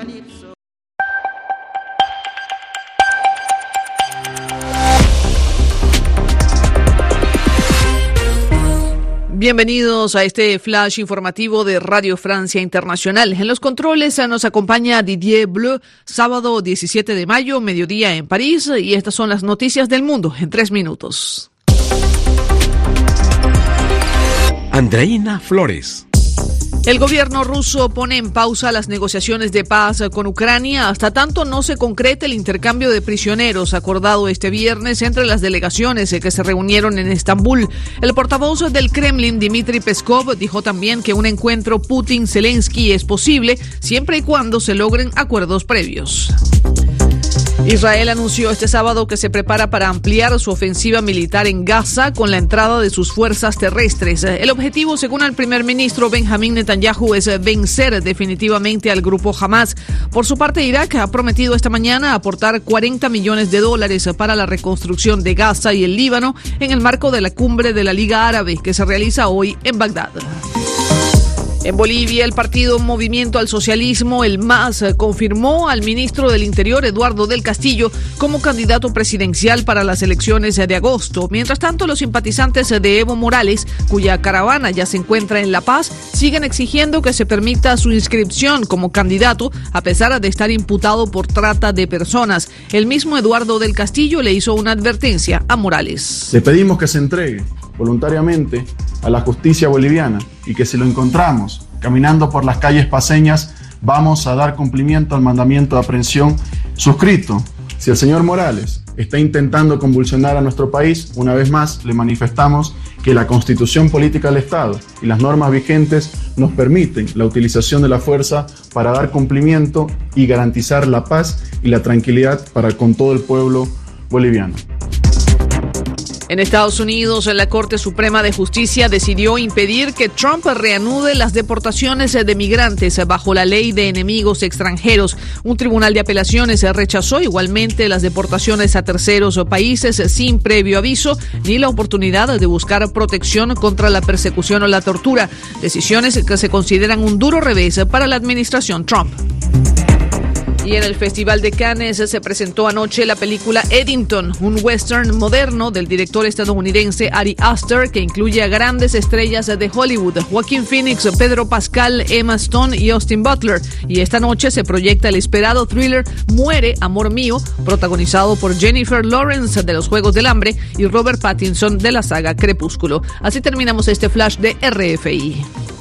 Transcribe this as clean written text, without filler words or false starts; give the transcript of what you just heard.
Bienvenidos a este flash informativo de Radio Francia Internacional. En los controles nos acompaña Didier Bleu, sábado 17 de mayo, mediodía en París, y estas son las noticias del mundo en 3 minutos. Andreina Flores. El gobierno ruso pone en pausa las negociaciones de paz con Ucrania hasta tanto no se concrete el intercambio de prisioneros acordado este viernes entre las delegaciones que se reunieron en Estambul. El portavoz del Kremlin, Dmitry Peskov, dijo también que un encuentro Putin-Zelensky es posible siempre y cuando se logren acuerdos previos. Israel anunció este sábado que se prepara para ampliar su ofensiva militar en Gaza con la entrada de sus fuerzas terrestres. El objetivo, según el primer ministro Benjamin Netanyahu, es vencer definitivamente al grupo Hamas. Por su parte, Irak ha prometido esta mañana aportar $40 millones para la reconstrucción de Gaza y el Líbano en el marco de la cumbre de la Liga Árabe que se realiza hoy en Bagdad. En Bolivia, el partido Movimiento al Socialismo, el MAS, confirmó al ministro del Interior, Eduardo del Castillo, como candidato presidencial para las elecciones de agosto. Mientras tanto, los simpatizantes de Evo Morales, cuya caravana ya se encuentra en La Paz, siguen exigiendo que se permita su inscripción como candidato, a pesar de estar imputado por trata de personas. El mismo Eduardo del Castillo le hizo una advertencia a Morales. Le pedimos que se entregue voluntariamente a la justicia boliviana y que si lo encontramos caminando por las calles paceñas, vamos a dar cumplimiento al mandamiento de aprehensión suscrito. Si el señor Morales está intentando convulsionar a nuestro país, una vez más le manifestamos que la Constitución Política del Estado y las normas vigentes nos permiten la utilización de la fuerza para dar cumplimiento y garantizar la paz y la tranquilidad con todo el pueblo boliviano. En Estados Unidos, la Corte Suprema de Justicia decidió impedir que Trump reanude las deportaciones de migrantes bajo la ley de enemigos extranjeros. Un tribunal de apelaciones rechazó igualmente las deportaciones a terceros países sin previo aviso ni la oportunidad de buscar protección contra la persecución o la tortura, decisiones que se consideran un duro revés para la administración Trump. Y en el Festival de Cannes se presentó anoche la película Eddington, un western moderno del director estadounidense Ari Aster que incluye a grandes estrellas de Hollywood, Joaquin Phoenix, Pedro Pascal, Emma Stone y Austin Butler. Y esta noche se proyecta el esperado thriller Muere, Amor Mío, protagonizado por Jennifer Lawrence de Los Juegos del Hambre y Robert Pattinson de la saga Crepúsculo. Así terminamos este flash de RFI.